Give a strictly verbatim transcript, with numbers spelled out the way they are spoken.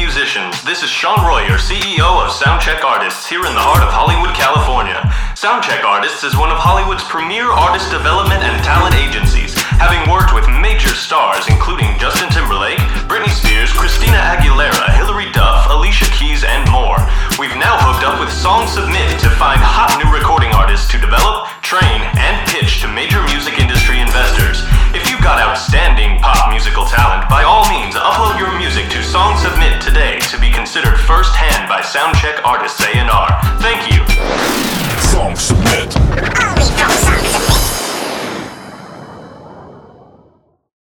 musicians, this is Sean Royer, C E O of Soundcheck Artists, here in the heart of Hollywood, California. Soundcheck Artists is one of Hollywood's premier artist development and talent agencies, having worked with major stars including Justin Timberlake, Britney Spears, Christina Aguilera, Hilary Duff, Alicia Keys, and more. We've now hooked up with Song Submit to find hot new recording artists to develop, train, and pitch to major music industry investors. If you've got outstanding pop musical talent, by all means, upload your music to Song Submit today to be considered first-hand by Soundcheck Artists A and R. Thank you. Song Submit. Oh, we got something.